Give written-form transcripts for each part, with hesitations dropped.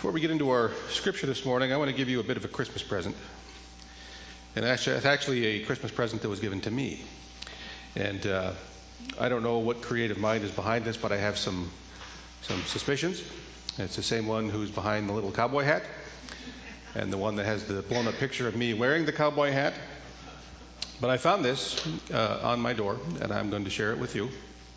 Before we get into our scripture this morning, I want to give you a bit of a Christmas present. And actually, it's actually a Christmas present that was given to me. And I don't know what creative mind is behind this, but I have some suspicions. It's the same one who's behind the little cowboy hat, and the one that has the blown-up picture of me wearing the cowboy hat. But I found this on my door, and I'm going to share it with you.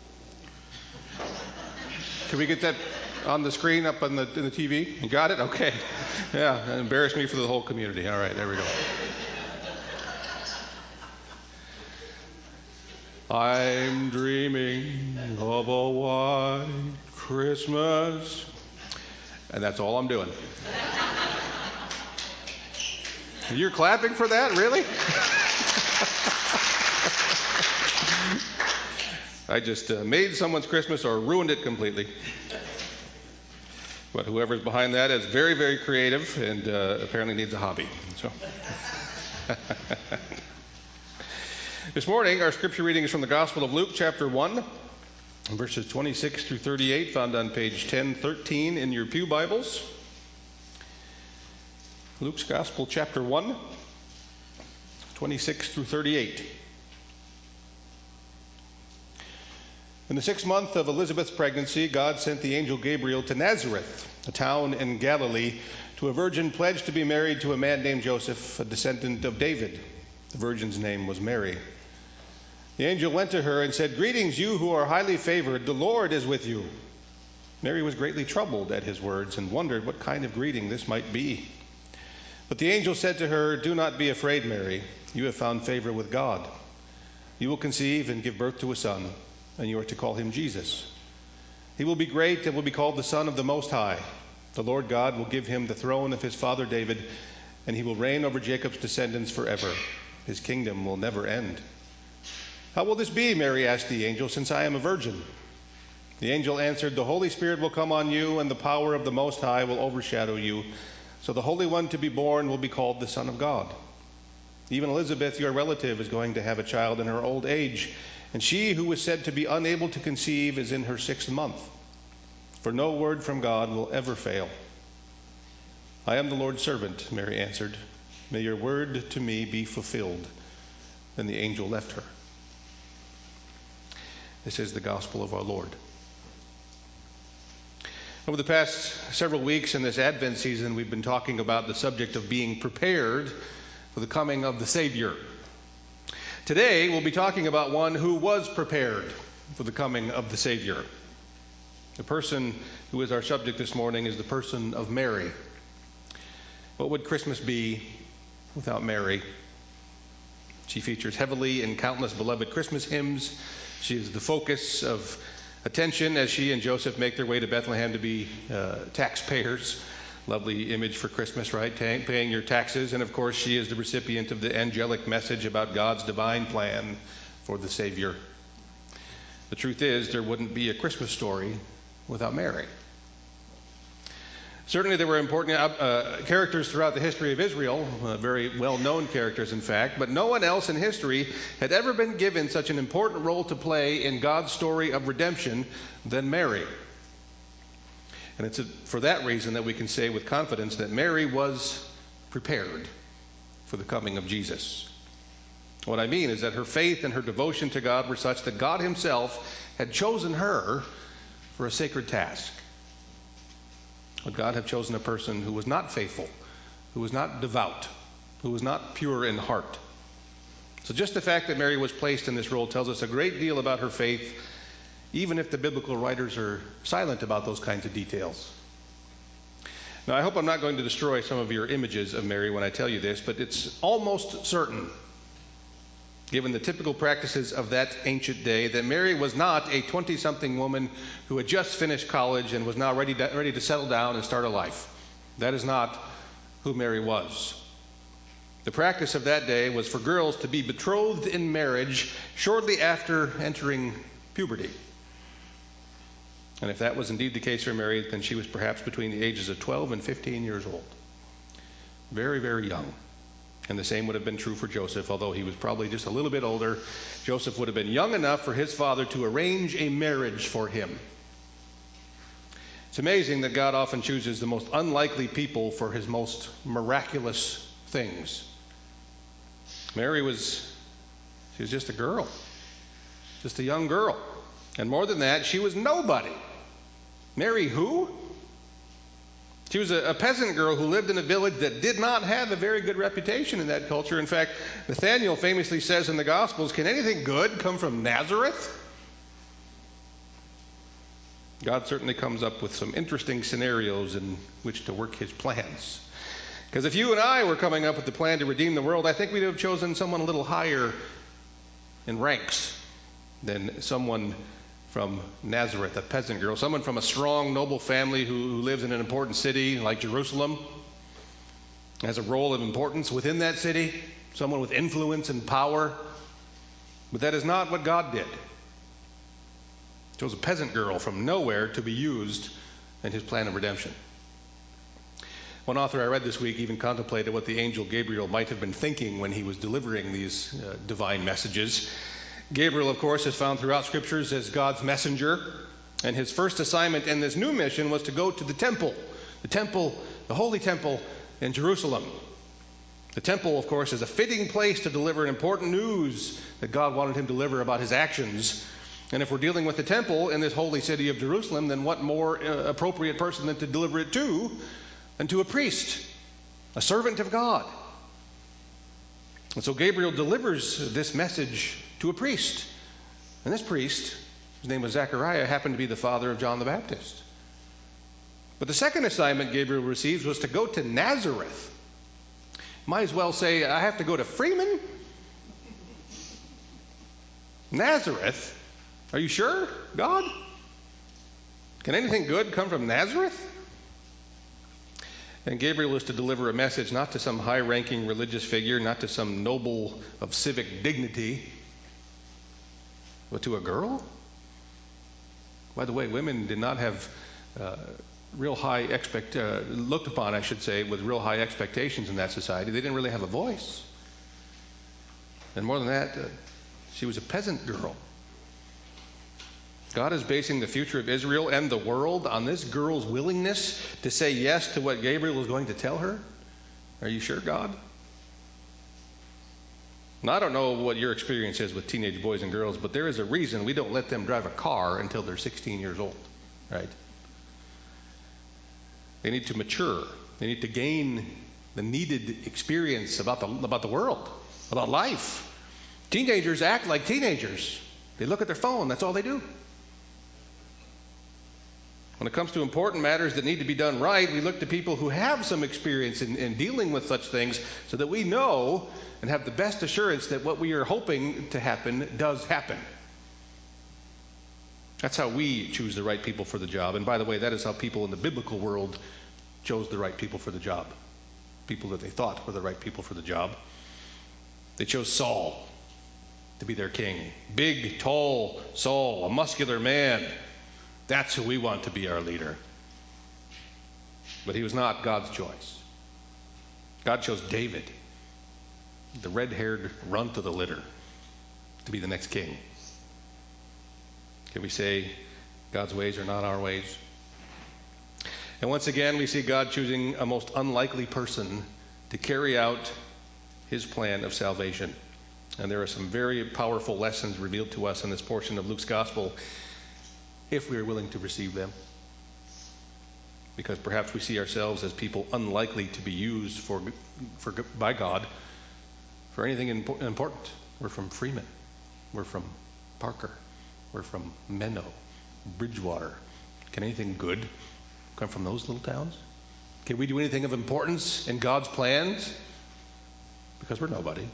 Can we get that on the screen up on the TV? You got it? Okay. Yeah, embarrass me for the whole community. All right, there we go. I'm dreaming of a white Christmas. And that's all I'm doing. You're clapping for that? Really? I just made someone's Christmas or ruined it completely. But whoever's behind that is very, very creative and apparently needs a hobby. So, this morning, our scripture reading is from the Gospel of Luke, chapter 1, verses 26 through 38, found on page 1013 in your pew Bibles. Luke's Gospel, chapter 1, 26 through 38. In the 6th month of Elizabeth's pregnancy, God sent the angel Gabriel to Nazareth, a town in Galilee, to a virgin pledged to be married to a man named Joseph, a descendant of David. The virgin's name was Mary. The angel went to her and said, "Greetings, you who are highly favored. The Lord is with you." Mary was greatly troubled at his words and wondered what kind of greeting this might be. But the angel said to her, "Do not be afraid, Mary. You have found favor with God. You will conceive and give birth to a son, and you are to call him Jesus. He will be great and will be called the Son of the Most High. The Lord God will give him the throne of his father David, and he will reign over Jacob's descendants forever. His kingdom will never end." "How will this be?" Mary asked the angel, "since I am a virgin?" The angel answered, "The Holy Spirit will come on you, and the power of the Most High will overshadow you. So the Holy One to be born will be called the Son of God. Even Elizabeth, your relative, is going to have a child in her old age, and she who was said to be unable to conceive is in her 6th month. For no word from God will ever fail." "I am the Lord's servant," Mary answered. "May your word to me be fulfilled." Then the angel left her. This is the gospel of our Lord. Over the past several weeks in this Advent season, we've been talking about the subject of being prepared for the coming of the Savior. Today, we'll be talking about one who was prepared for the coming of the Savior. The person who is our subject this morning is the person of Mary. What would Christmas be without Mary? She features heavily in countless beloved Christmas hymns. She is the focus of attention as she and Joseph make their way to Bethlehem to be taxpayers. Lovely image for Christmas, right? Paying your taxes. And of course, she is the recipient of the angelic message about God's divine plan for the Savior. The truth is, there wouldn't be a Christmas story without Mary. Certainly, there were important characters throughout the history of Israel, very well-known characters, in fact, but no one else in history had ever been given such an important role to play in God's story of redemption than Mary. And it's for that reason that we can say with confidence that Mary was prepared for the coming of Jesus. What I mean is that her faith and her devotion to God were such that God himself had chosen her for a sacred task. Would God have chosen a person who was not faithful, who was not devout, who was not pure in heart? So just the fact that Mary was placed in this role tells us a great deal about her faith, even if the biblical writers are silent about those kinds of details. Now, I hope I'm not going to destroy some of your images of Mary when I tell you this, but it's almost certain, given the typical practices of that ancient day, that Mary was not a 20-something woman who had just finished college and was now ready to settle down and start a life. That is not who Mary was. The practice of that day was for girls to be betrothed in marriage shortly after entering puberty. And if that was indeed the case for Mary, then she was perhaps between the ages of 12 and 15 years old. Very, very young. And the same would have been true for Joseph, although he was probably just a little bit older. Joseph would have been young enough for his father to arrange a marriage for him. It's amazing that God often chooses the most unlikely people for his most miraculous things. Mary was just a girl, just a young girl. And more than that, she was nobody. Mary who? She was a peasant girl who lived in a village that did not have a very good reputation in that culture. In fact, Nathanael famously says in the Gospels, "Can anything good come from Nazareth?" God certainly comes up with some interesting scenarios in which to work his plans. Because if you and I were coming up with the plan to redeem the world, I think we'd have chosen someone a little higher in ranks than someone from Nazareth, a peasant girl, someone from a strong, noble family who lives in an important city like Jerusalem, has a role of importance within that city, someone with influence and power. But that is not what God did. He chose a peasant girl from nowhere to be used in his plan of redemption. One author I read this week even contemplated what the angel Gabriel might have been thinking when he was delivering these divine messages. Gabriel, of course, is found throughout scriptures as God's messenger, and his first assignment in this new mission was to go to the temple, the holy temple in Jerusalem. The temple, of course, is a fitting place to deliver important news that God wanted him to deliver about his actions. And if we're dealing with the temple in this holy city of Jerusalem, then what more appropriate person than to deliver it to than to a priest, a servant of God. And so Gabriel delivers this message to a priest. And this priest, his name was Zechariah, happened to be the father of John the Baptist. But the second assignment Gabriel receives was to go to Nazareth. Might as well say, I have to go to Freeman? Nazareth? Are you sure, God? Can anything good come from Nazareth? And Gabriel is to deliver a message not to some high-ranking religious figure, not to some noble of civic dignity, but to a girl? By the way, women did not have looked upon, I should say, with real high expectations in that society. They didn't really have a voice. And more than that, she was a peasant girl. God is basing the future of Israel and the world on this girl's willingness to say yes to what Gabriel was going to tell her. Are you sure, God? Now, I don't know what your experience is with teenage boys and girls, but there is a reason we don't let them drive a car until they're 16 years old, right? They need to mature. They need to gain the needed experience about the world, about life. Teenagers act like teenagers. They look at their phone. That's all they do. When it comes to important matters that need to be done right, we look to people who have some experience in dealing with such things so that we know and have the best assurance that what we are hoping to happen does happen. That's how we choose the right people for the job. And by the way, that is how people in the biblical world chose the right people for the job. People that they thought were the right people for the job. They chose Saul to be their king. Big, tall Saul, a muscular man. That's who we want to be our leader. But he was not God's choice. God chose David, the red-haired runt of the litter, to be the next king. Can we say God's ways are not our ways? And once again, we see God choosing a most unlikely person to carry out his plan of salvation. And there are some very powerful lessons revealed to us in this portion of Luke's gospel, if we are willing to receive them. Because perhaps we see ourselves as people unlikely to be used by God for anything important. We're from Freeman. We're from Parker. We're from Menno, Bridgewater. Can anything good come from those little towns? Can we do anything of importance in God's plans? Because we're nobody.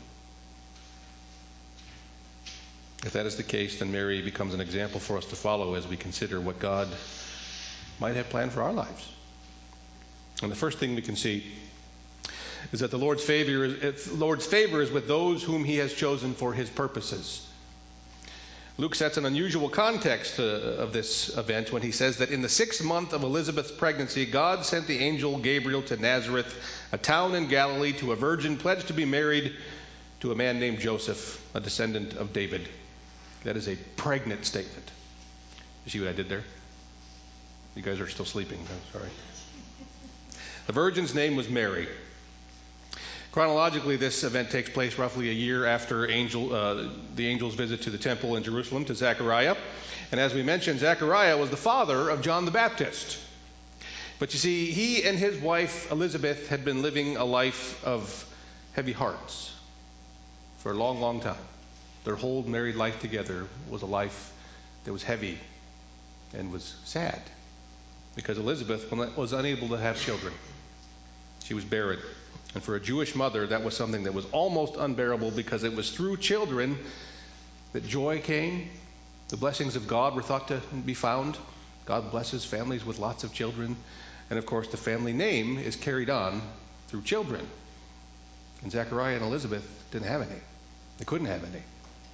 If that is the case, then Mary becomes an example for us to follow as we consider what God might have planned for our lives. And the first thing we can see is that the Lord's favor is with those whom he has chosen for his purposes. Luke sets an unusual context of this event when he says that in the 6th month of Elizabeth's pregnancy, God sent the angel Gabriel to Nazareth, a town in Galilee, to a virgin pledged to be married to a man named Joseph, a descendant of David. That is a pregnant statement. You see what I did there? You guys are still sleeping. I'm sorry. The virgin's name was Mary. Chronologically, this event takes place roughly a year after the angel's visit to the temple in Jerusalem to Zechariah. And as we mentioned, Zechariah was the father of John the Baptist. But you see, he and his wife Elizabeth had been living a life of heavy hearts for a long, long time. Their whole married life together was a life that was heavy and was sad because Elizabeth was unable to have children. She was barren. And for a Jewish mother, that was something that was almost unbearable because it was through children that joy came. The blessings of God were thought to be found. God blesses families with lots of children. And of course, the family name is carried on through children. And Zechariah and Elizabeth didn't have any. They couldn't have any.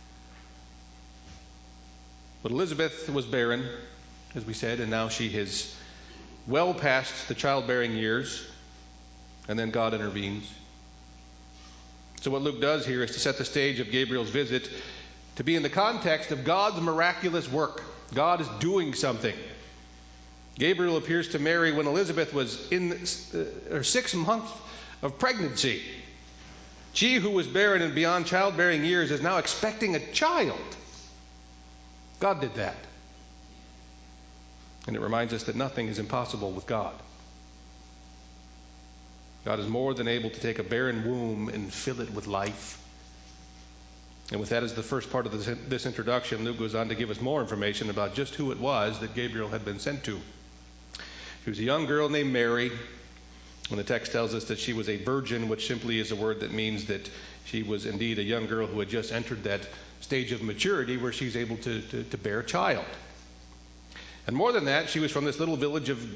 But Elizabeth was barren, as we said, and now she is well past the childbearing years. And then God intervenes. So what Luke does here is to set the stage of Gabriel's visit to be in the context of God's miraculous work. God is doing something. Gabriel appears to Mary when Elizabeth was in her 6th month of pregnancy. She who was barren and beyond childbearing years is now expecting a child. God did that. And it reminds us that nothing is impossible with God. God is more than able to take a barren womb and fill it with life. And with that as the first part of this introduction, Luke goes on to give us more information about just who it was that Gabriel had been sent to. She was a young girl named Mary. And the text tells us that she was a virgin, which simply is a word that means that she was indeed a young girl who had just entered that stage of maturity where she's able to bear a child. And more than that, she was from this little village of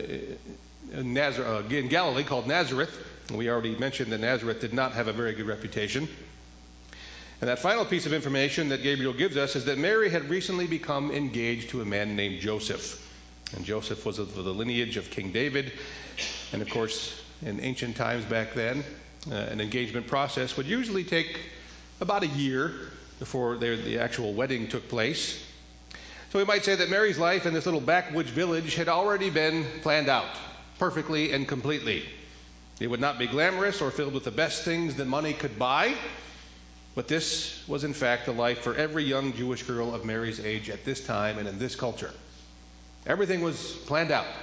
in Galilee called Nazareth. And we already mentioned that Nazareth did not have a very good reputation. And that final piece of information that Gabriel gives us is that Mary had recently become engaged to a man named Joseph. And Joseph was of the lineage of King David. And of course, in ancient times back then, an engagement process would usually take about a year before the actual wedding took place. So we might say that Mary's life in this little backwoods village had already been planned out perfectly and completely. It would not be glamorous or filled with the best things that money could buy, but this was in fact the life for every young Jewish girl of Mary's age at this time and in this culture. Everything was planned out.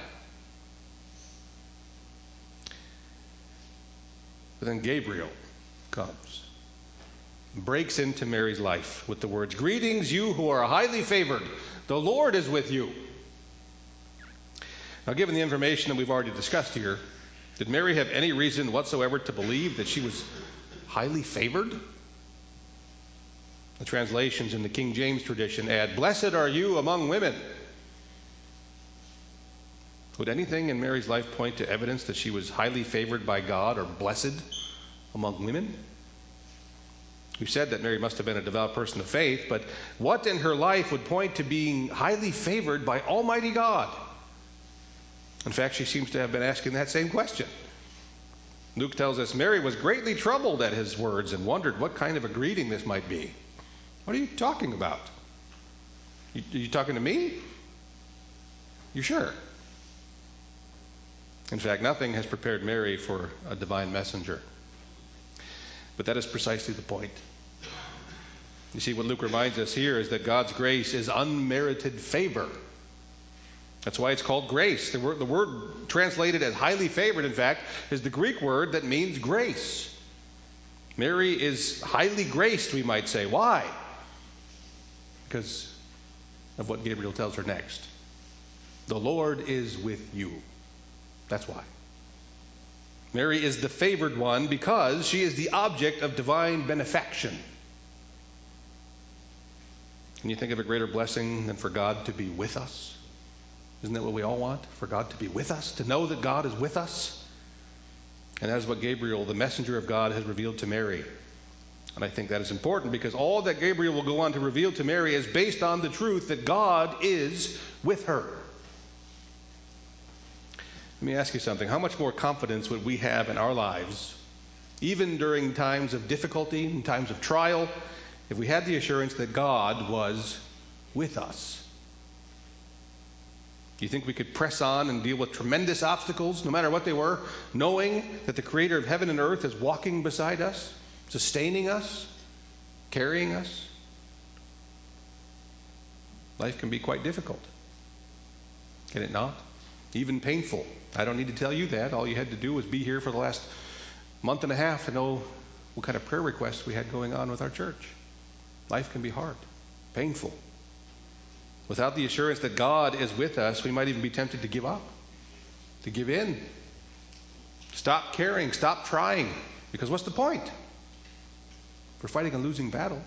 But then Gabriel comes, breaks into Mary's life with the words, "Greetings, you who are highly favored. The Lord is with you." Now, given the information that we've already discussed here, did Mary have any reason whatsoever to believe that she was highly favored? The translations in the King James tradition add, "Blessed are you among women." Would anything in Mary's life point to evidence that she was highly favored by God or blessed among women? We've said that Mary must have been a devout person of faith, but what in her life would point to being highly favored by Almighty God? In fact, she seems to have been asking that same question. Luke tells us Mary was greatly troubled at his words and wondered what kind of a greeting this might be. What are you talking about? Are you talking to me? You sure? In fact, nothing has prepared Mary for a divine messenger. But that is precisely the point. You see, what Luke reminds us here is that God's grace is unmerited favor. That's why it's called grace. The word translated as highly favored, in fact, is the Greek word that means grace. Mary is highly graced, we might say. Why? Because of what Gabriel tells her next. The Lord is with you. That's why. Mary is the favored one because she is the object of divine benefaction. Can you think of a greater blessing than for God to be with us? Isn't that what we all want? For God to be with us, to know that God is with us? And that is what Gabriel, the messenger of God, has revealed to Mary. And I think that is important because all that Gabriel will go on to reveal to Mary is based on the truth that God is with her. Let me ask you something. How much more confidence would we have in our lives, even during times of difficulty and times of trial, if we had the assurance that God was with us? Do you think we could press on and deal with tremendous obstacles, no matter what they were, knowing that the Creator of heaven and earth is walking beside us, sustaining us, carrying us? Life can be quite difficult, can it not? Even painful. I don't need to tell you that. All you had to do was be here for the last month and a half to know what kind of prayer requests we had going on with our church. Life can be hard, painful. Without the assurance that God is with us, we might even be tempted to give up, to give in, stop caring, stop trying. Because what's the point? We're fighting a losing battle.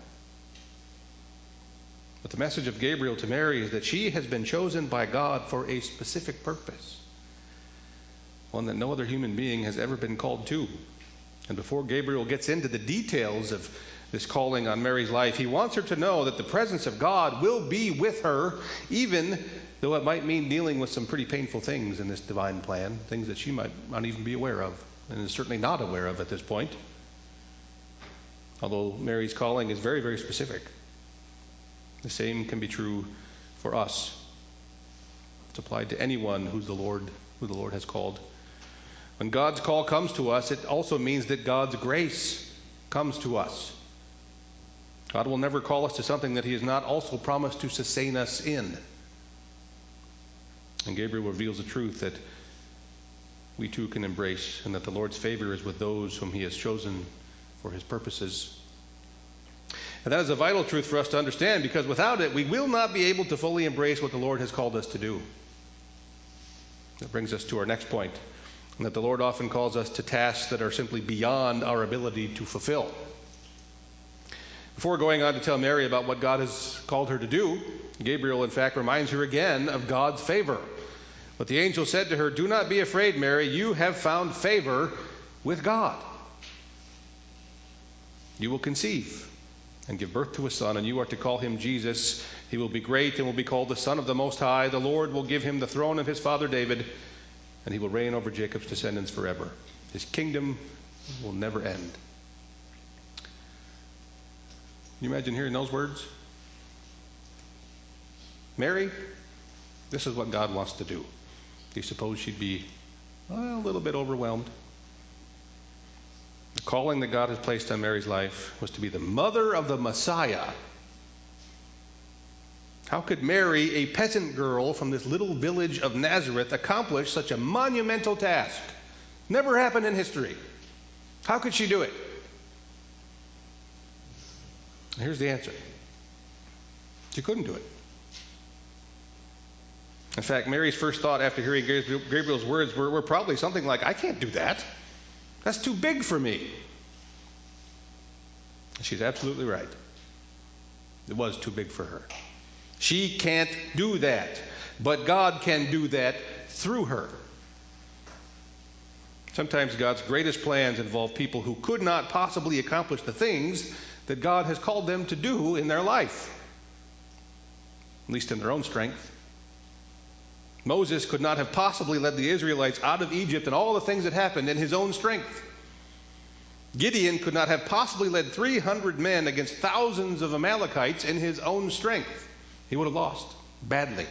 But the message of Gabriel to Mary is that she has been chosen by God for a specific purpose, one that no other human being has ever been called to. And before Gabriel gets into the details of this calling on Mary's life, he wants her to know that the presence of God will be with her, even though it might mean dealing with some pretty painful things in this divine plan, things that she might not even be aware of, and is certainly not aware of at this point. Although Mary's calling is very, very specific. The same can be true for us. It's applied to anyone who the Lord has called. When God's call comes to us, it also means that God's grace comes to us. God will never call us to something that he has not also promised to sustain us in. And Gabriel reveals the truth that we too can embrace, and that the Lord's favor is with those whom he has chosen for his purposes. And that is a vital truth for us to understand, because without it, we will not be able to fully embrace what the Lord has called us to do. That brings us to our next point, and that the Lord often calls us to tasks that are simply beyond our ability to fulfill. Before going on to tell Mary about what God has called her to do, Gabriel, in fact, reminds her again of God's favor. But the angel said to her, "Do not be afraid, Mary. You have found favor with God. You will conceive and give birth to a son, and you are to call him Jesus. He will be great and will be called the Son of the Most High. The Lord will give him the throne of his father David, and he will reign over Jacob's descendants forever. His kingdom will never end." Can you imagine hearing those words? Mary, this is what God wants to do. Do you suppose she'd be a little bit overwhelmed? The calling that God has placed on Mary's life was to be the mother of the Messiah. How could Mary, a peasant girl from this little village of Nazareth, accomplish such a monumental task? Never happened in history. How could she do it? Here's the answer. She couldn't do it. In fact, Mary's first thought after hearing Gabriel's words were probably something like, "I can't do that. That's too big for me." She's absolutely right. It was too big for her. She can't do that, but God can do that through her. Sometimes God's greatest plans involve people who could not possibly accomplish the things that God has called them to do in their life, at least in their own strength. Moses could not have possibly led the Israelites out of Egypt and all the things that happened in his own strength. Gideon could not have possibly led 300 men against thousands of Amalekites in his own strength. He would have lost badly.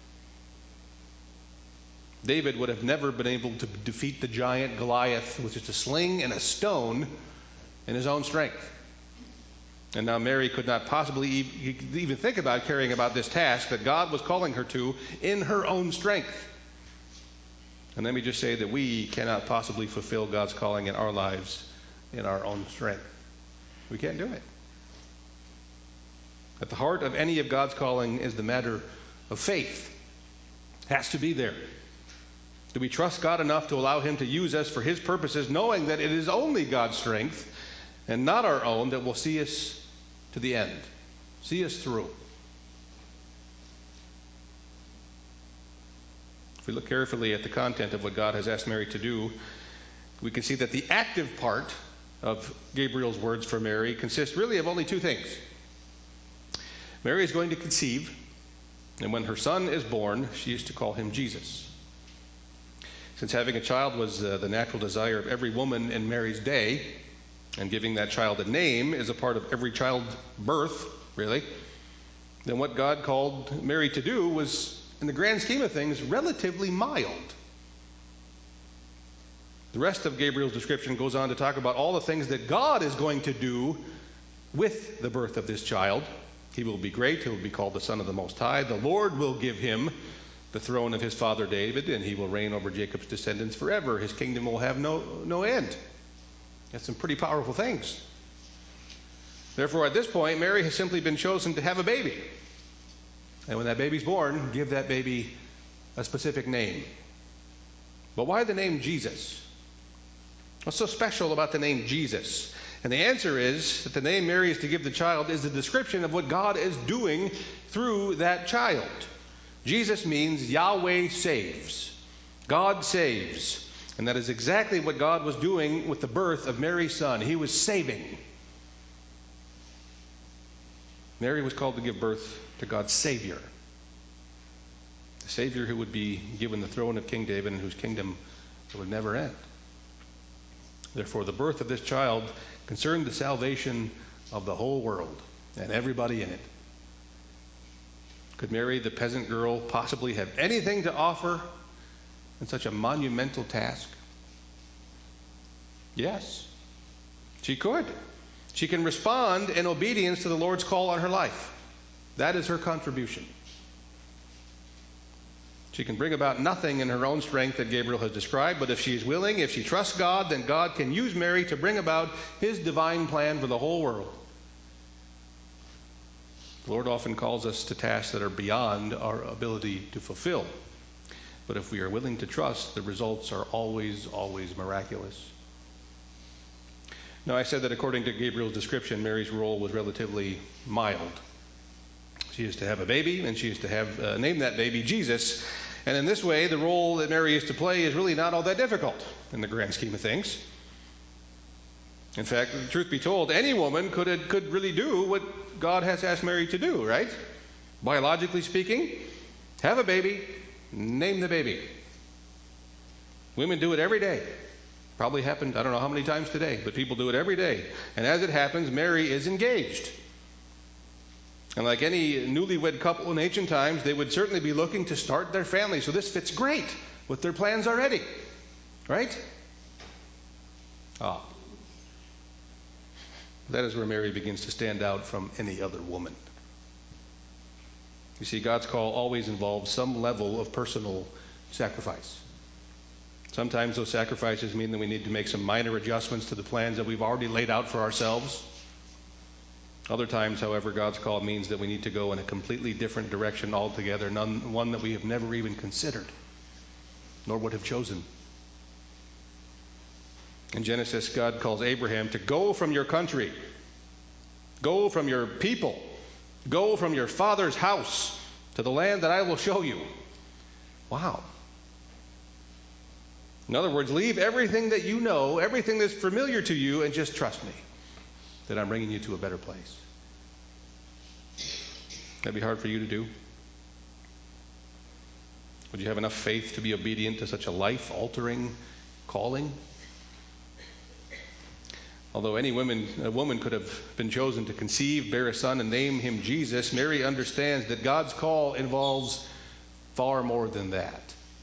David would have never been able to defeat the giant Goliath with just a sling and a stone in his own strength. And now Mary could not possibly even think about carrying about this task that God was calling her to in her own strength. And let me just say that we cannot possibly fulfill God's calling in our lives in our own strength. We can't do it. At the heart of any of God's calling is the matter of faith. It has to be there. Do we trust God enough to allow him to use us for his purposes, knowing that it is only God's strength and not our own that will see us to the end, see us through? If we look carefully at the content of what God has asked Mary to do, we can see that the active part of Gabriel's words for Mary consists really of only two things. Mary is going to conceive, and when her son is born, she is to call him Jesus. Since having a child was the natural desire of every woman in Mary's day, and giving that child a name is a part of every child's birth, really, then what God called Mary to do was in the grand scheme of things, relatively mild. The rest of Gabriel's description goes on to talk about all the things that God is going to do with the birth of this child. He will be great. He will be called the Son of the Most High. The Lord will give him the throne of his father David, and he will reign over Jacob's descendants forever. His kingdom will have no end. That's some pretty powerful things. Therefore, at this point, Mary has simply been chosen to have a baby. And when that baby's born, give that baby a specific name. But why the name Jesus? What's so special about the name Jesus? And the answer is that the name Mary is to give the child is a description of what God is doing through that child. Jesus means Yahweh saves. God saves. And that is exactly what God was doing with the birth of Mary's son. He was saving. Mary was called to give birth to God's Savior. The Savior who would be given the throne of King David and whose kingdom would never end. Therefore, the birth of this child concerned the salvation of the whole world and everybody in it. Could Mary, the peasant girl, possibly have anything to offer in such a monumental task? Yes, she could. She can respond in obedience to the Lord's call on her life. That is her contribution. She can bring about nothing in her own strength that Gabriel has described, but if she is willing, if she trusts God, then God can use Mary to bring about his divine plan for the whole world. The Lord often calls us to tasks that are beyond our ability to fulfill. But if we are willing to trust, the results are always miraculous. Now, I said that according to Gabriel's description, Mary's role was relatively mild. She is to have a baby, and she is to name that baby Jesus. And in this way, the role that Mary is to play is really not all that difficult in the grand scheme of things. In fact, the truth be told, any woman could really do what God has asked Mary to do, right? Biologically speaking, have a baby, name the baby. Women do it every day. Probably happened, I don't know how many times today, but people do it every day. And as it happens, Mary is engaged. And like any newlywed couple in ancient times, they would certainly be looking to start their family. So this fits great with their plans already. Right? That is where Mary begins to stand out from any other woman. You see, God's call always involves some level of personal sacrifice. Sometimes those sacrifices mean that we need to make some minor adjustments to the plans that we've already laid out for ourselves. Other times, however, God's call means that we need to go in a completely different direction altogether, one that we have never even considered, nor would have chosen. In Genesis, God calls Abraham to go from your country, go from your people, go from your father's house to the land that I will show you. Wow. In other words, leave everything that you know, everything that's familiar to you, and just trust me that I'm bringing you to a better place. That'd be hard for you to do. Would you have enough faith to be obedient to such a life-altering calling? Although a woman could have been chosen to conceive, bear a son, and name him Jesus, Mary understands that God's call involves far more than that.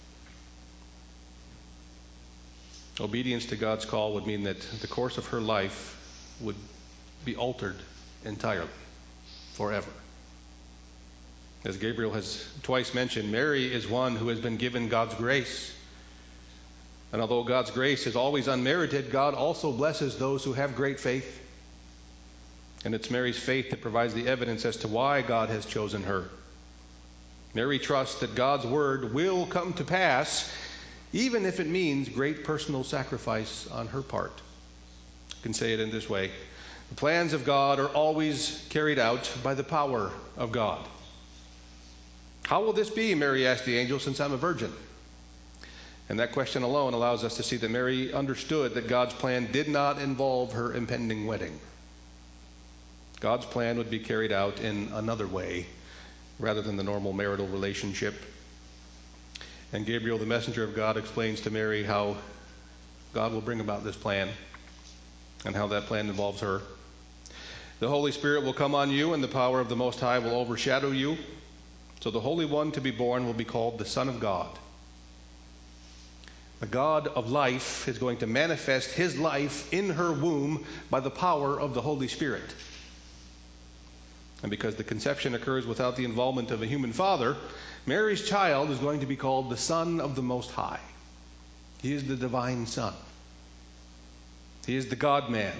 Obedience to God's call would mean that the course of her life would be altered entirely, forever. As Gabriel has twice mentioned, Mary is one who has been given God's grace. And although God's grace is always unmerited, God also blesses those who have great faith. And it's Mary's faith that provides the evidence as to why God has chosen her. Mary trusts that God's word will come to pass, even if it means great personal sacrifice on her part. I can say it in this way. The plans of God are always carried out by the power of God. How will this be, Mary asked the angel, since I'm a virgin? And that question alone allows us to see that Mary understood that God's plan did not involve her impending wedding. God's plan would be carried out in another way, rather than the normal marital relationship. And Gabriel, the messenger of God, explains to Mary how God will bring about this plan and how that plan involves her. The Holy Spirit will come on you, and the power of the Most High will overshadow you. So the Holy One to be born will be called the Son of God. The God of life is going to manifest his life in her womb by the power of the Holy Spirit. And because the conception occurs without the involvement of a human father, Mary's child is going to be called the Son of the Most High. He is the divine Son. He is the God-man.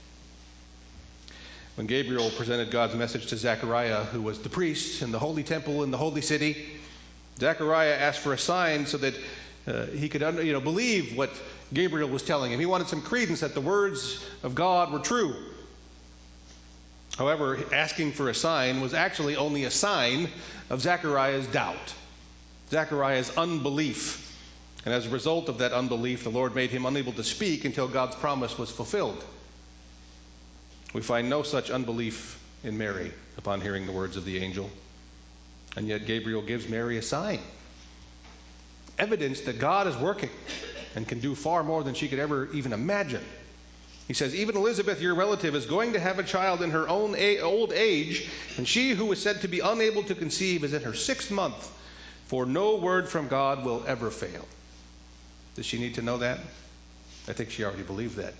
When Gabriel presented God's message to Zechariah, who was the priest in the holy temple in the holy city, Zechariah asked for a sign so that he could believe what Gabriel was telling him. He wanted some credence that the words of God were true. However, asking for a sign was actually only a sign of Zechariah's doubt, Zechariah's unbelief. And as a result of that unbelief, the Lord made him unable to speak until God's promise was fulfilled. We find no such unbelief in Mary upon hearing the words of the angel. And yet Gabriel gives Mary a sign. Evidence that God is working and can do far more than she could ever even imagine. He says, even Elizabeth, your relative, is going to have a child in her own old age, and she who was said to be unable to conceive is in her 6th month, for no word from God will ever fail. Does she need to know that? I think she already believed that.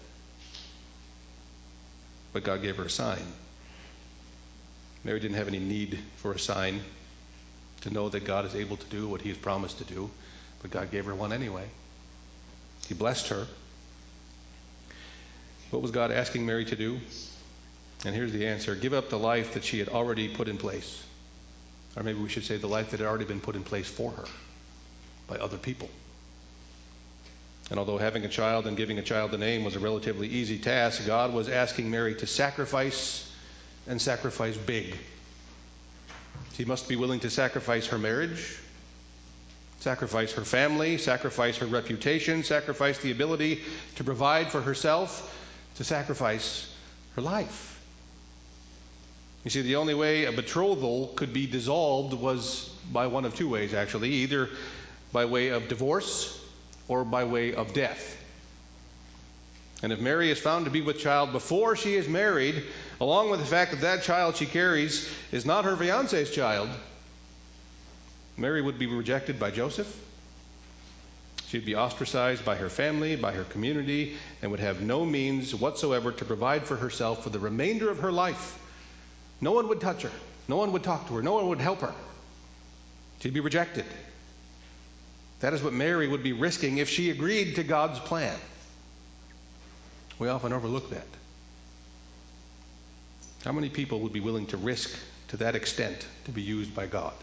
But God gave her a sign. Mary didn't have any need for a sign to know that God is able to do what he has promised to do, but God gave her one anyway. He blessed her. What was God asking Mary to do? And here's the answer. Give up the life that she had already put in place. Or maybe we should say the life that had already been put in place for her by other people. And although having a child and giving a child a name was a relatively easy task, God was asking Mary to sacrifice, and sacrifice big. She must be willing to sacrifice her marriage, sacrifice her family, sacrifice her reputation, sacrifice the ability to provide for herself, to sacrifice her life. You see, the only way a betrothal could be dissolved was by one of two ways, actually. Either by way of divorce or by way of death. And if Mary is found to be with child before she is married, along with the fact that that child she carries is not her fiancé's child, Mary would be rejected by Joseph. She'd be ostracized by her family, by her community, and would have no means whatsoever to provide for herself for the remainder of her life. No one would touch her. No one would talk to her. No one would help her. She'd be rejected. That is what Mary would be risking if she agreed to God's plan. We often overlook that. How many people would be willing to risk to that extent to be used by God?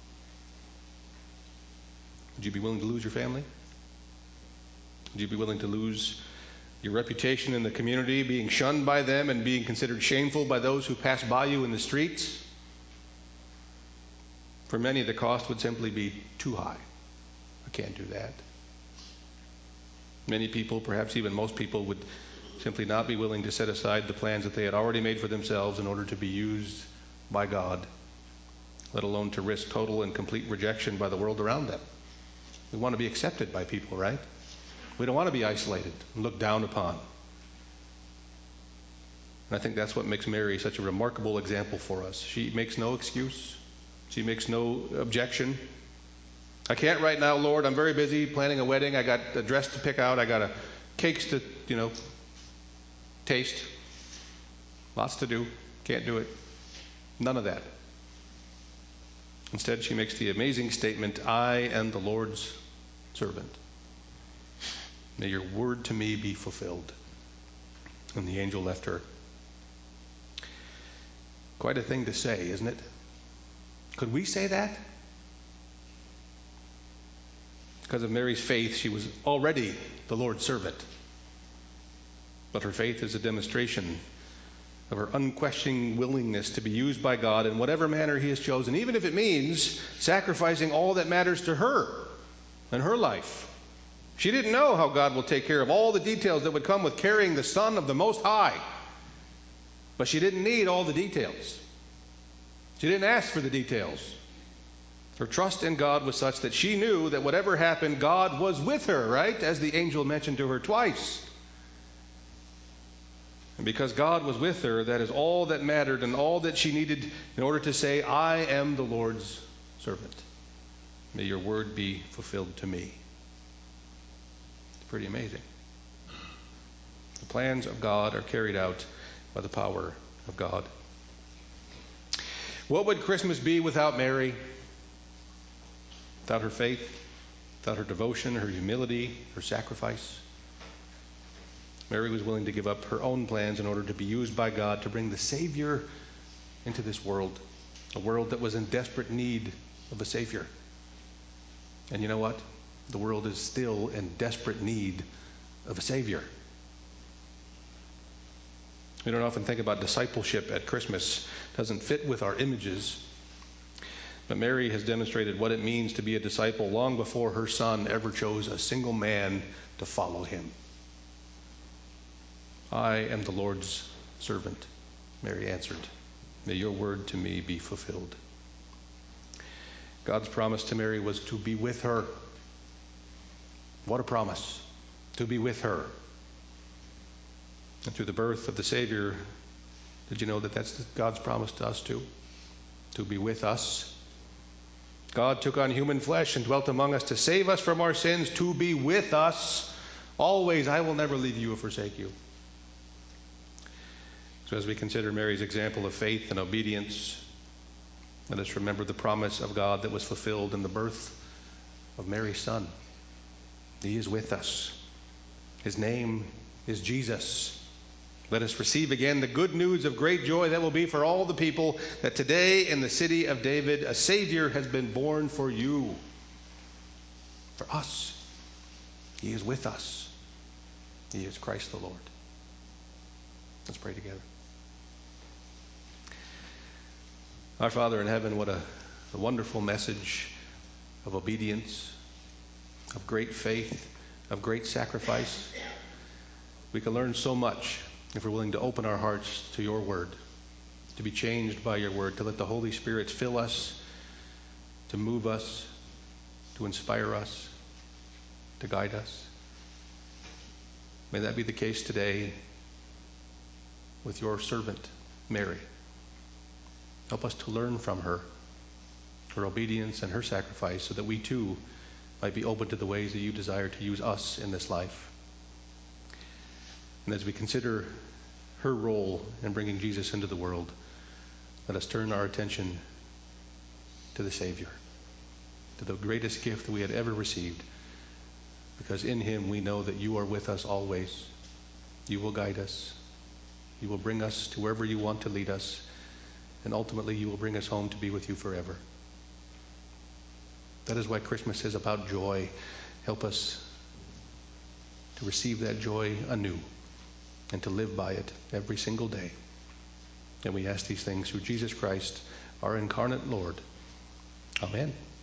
Would you be willing to lose your family? Would you be willing to lose your reputation in the community, being shunned by them and being considered shameful by those who pass by you in the streets? For many, the cost would simply be too high. I can't do that. Many people, perhaps even most people, would simply not be willing to set aside the plans that they had already made for themselves in order to be used by God, let alone to risk total and complete rejection by the world around them. We want to be accepted by people, right? We don't want to be isolated and looked down upon. And I think that's what makes Mary such a remarkable example for us. She makes no excuse. She makes no objection. I can't right now, Lord. I'm very busy planning a wedding. I got a dress to pick out. I got cakes to, taste. Lots to do. Can't do it. None of that. Instead, she makes the amazing statement, I am the Lord's servant. May your word to me be fulfilled. And the angel left her. Quite a thing to say, isn't it? Could we say that? Because of Mary's faith, she was already the Lord's servant. But her faith is a demonstration of her unquestioning willingness to be used by God in whatever manner he has chosen, even if it means sacrificing all that matters to her and her life. She didn't know how God will take care of all the details that would come with carrying the Son of the Most High. But she didn't need all the details. She didn't ask for the details. Her trust in God was such that she knew that whatever happened, God was with her, right? As the angel mentioned to her twice. And because God was with her, that is all that mattered and all that she needed in order to say, I am the Lord's servant. May your word be fulfilled to me. It's pretty amazing. The plans of God are carried out by the power of God. What would Christmas be without Mary? Without her faith, without her devotion, her humility, her sacrifice? Mary was willing to give up her own plans in order to be used by God to bring the Savior into this world, a world that was in desperate need of a Savior. And you know what? The world is still in desperate need of a Savior. We don't often think about discipleship at Christmas. It doesn't fit with our images. But Mary has demonstrated what it means to be a disciple long before her son ever chose a single man to follow him. I am the Lord's servant, Mary answered. May your word to me be fulfilled. God's promise to Mary was to be with her. What a promise, to be with her. And through the birth of the Savior, did you know that that's God's promise to us too? To be with us. God took on human flesh and dwelt among us to save us from our sins, to be with us always. I will never leave you or forsake you. So as we consider Mary's example of faith and obedience, let us remember the promise of God that was fulfilled in the birth of Mary's son. He is with us. His name is Jesus. Let us receive again the good news of great joy that will be for all the people, that today in the city of David a Savior has been born for you, for us. He is with us. He is Christ the Lord. Let's pray together. Our Father in heaven, what a wonderful message of obedience, of great faith, of great sacrifice. We can learn so much if we're willing to open our hearts to your word, to be changed by your word, to let the Holy Spirit fill us, to move us, to inspire us, to guide us. May that be the case today with your servant, Mary. Help us to learn from her obedience and her sacrifice, so that we too might be open to the ways that you desire to use us in this life. And as we consider her role in bringing Jesus into the world, let us turn our attention to the Savior, to the greatest gift we had ever received, because in him we know that you are with us always. You will guide us. You will bring us to wherever you want to lead us. And ultimately, you will bring us home to be with you forever. That is why Christmas is about joy. Help us to receive that joy anew and to live by it every single day. And we ask these things through Jesus Christ, our incarnate Lord. Amen.